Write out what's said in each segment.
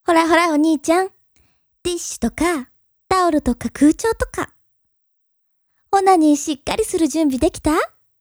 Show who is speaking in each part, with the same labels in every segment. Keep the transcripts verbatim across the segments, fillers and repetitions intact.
Speaker 1: ほらほらお兄ちゃん。ティッシュとか、タオルとか空調とか。オナニーしっかりする準備できた？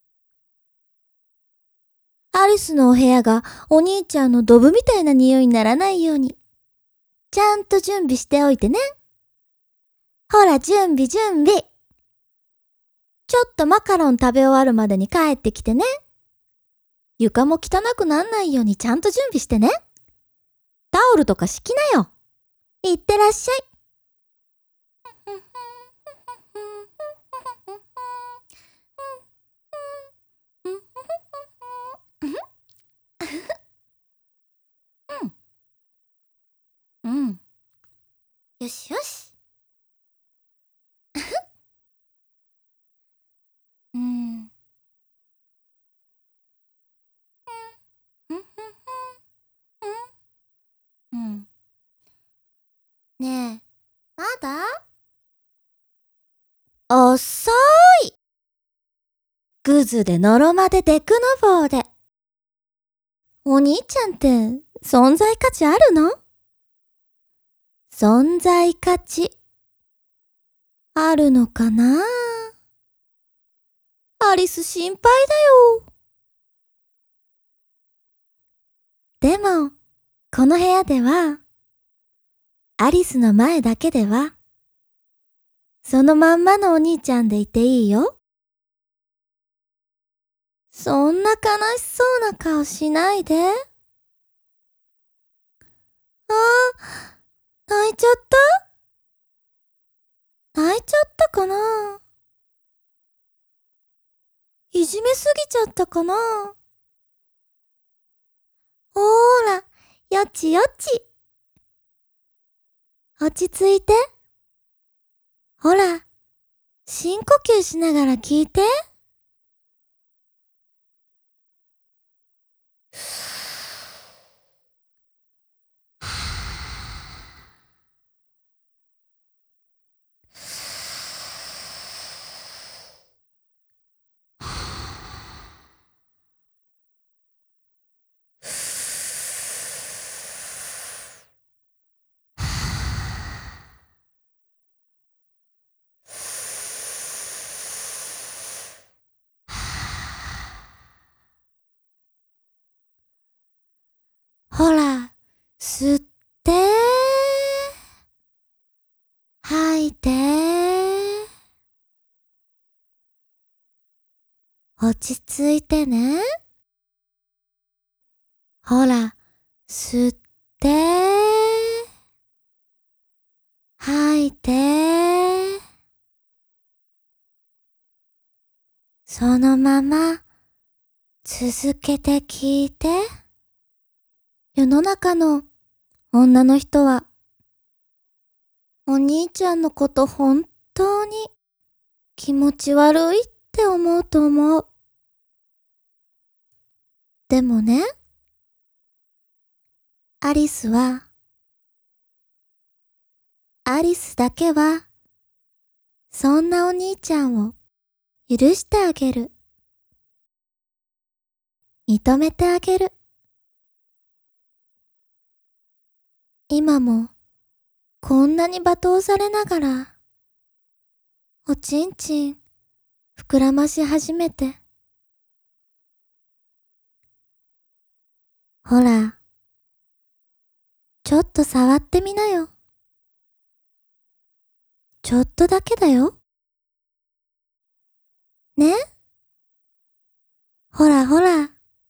Speaker 1: アリスのお部屋がお兄ちゃんのドブみたいな匂いにならないように、ちゃんと準備しておいてね。ほら準備準備。ちょっとマカロン食べ終わるまでに帰ってきてね。床も汚くなんないようにちゃんと準備してね。タオルとか敷きなよ。いってらっしゃい。うん。うん。よしよし。うん。うん。ねえ、まだ？遅い。グズでのろまでデクノボーで。お兄ちゃんって存在価値あるの？存在価値あるのかな？アリス心配だよ。でも、この部屋では、アリスの前だけでは、そのまんまのお兄ちゃんでいていいよ。そんな悲しそうな顔しないで。ああ、泣いちゃった？泣いちゃったかな？いじめすぎちゃったかな？ほーら、よちよち。落ち着いて。ほら、深呼吸しながら聞いて。ほら、吸って、吐いて、落ち着いてね。ほら、吸って、吐いて、そのまま続けて聞いて。世の中の女の人は、お兄ちゃんのこと本当に気持ち悪いって思うと思う。でもね、アリスは、アリスだけは、そんなお兄ちゃんを許してあげる。認めてあげる。今も、こんなに罵倒されながら、おちんちん、膨らまし始めて。ほら、ちょっと触ってみなよ。ちょっとだけだよ。ね？ほらほら。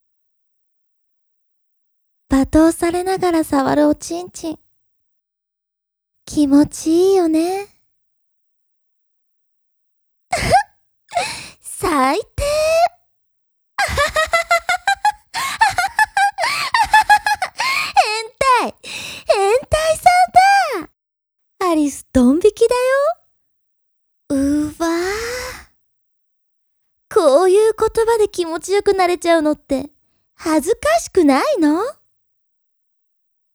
Speaker 1: 罵倒されながら触るおちんちん。気持ちいいよね。最低。変態変態さんだ。アリスドン引きだよ。うわぁ。こういう言葉で気持ちよくなれちゃうのって恥ずかしくないの？